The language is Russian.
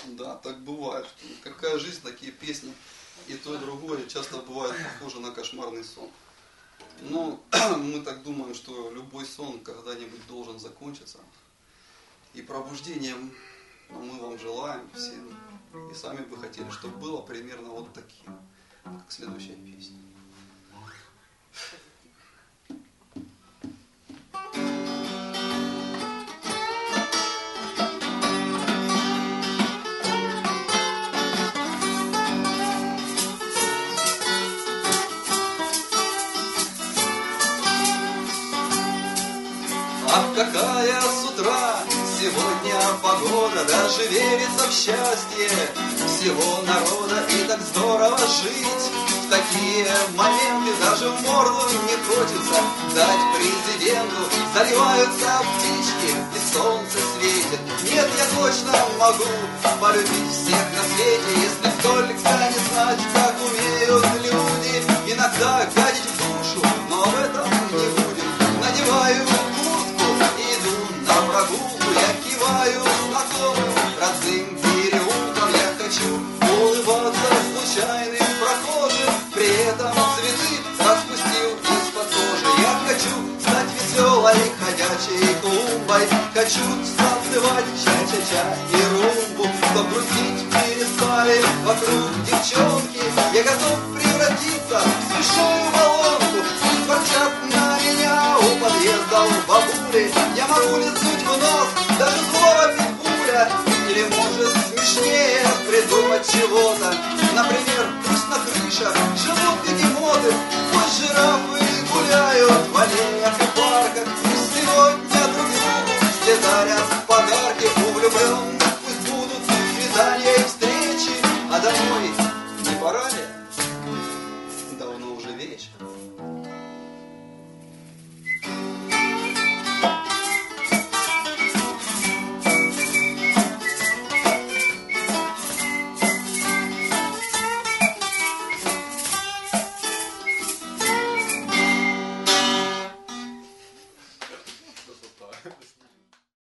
Да, так бывает. Какая жизнь, такие песни. И то, и другое часто бывает похоже на кошмарный сон. Но мы так думаем, что любой сон когда-нибудь должен закончиться. И пробуждением мы вам желаем всем. И сами бы хотели, чтобы было примерно вот таким, как следующая песня. Ах, какая с утра сегодня погода, даже верится в счастье всего народа. И так здорово жить в такие моменты, даже в морду не хочется дать президенту. Заливаются птички и солнце светит. Нет, я точно могу полюбить всех на свете, если только не знать, как умеют люди иногда гадить в душу, но об этом не будем. Надеваю на прогулку, я киваю знакомым родным переулком. Я хочу улыбаться случайным прохожим, при этом цветы распустил из-под кожи. Я хочу стать веселой ходячей клумбой, хочу танцевать ча-ча-ча и румбу. Чтоб грустить перестали вокруг девчонки, я готов превратиться в смешную баллонку. Пусть ворчат на меня у подъезда у бабули, я могу лизнуть в нос даже злого питбуля. Или может смешнее придумать чего-то. Например, пусть на крышах живут бегемоты, пусть жирафы гуляют в аллеях и парках. Пусть сегодня друг другу все дарят подарки. У влюбленных пусть будут свидания и встречи. А домой не пора ли? Давно уже вечер.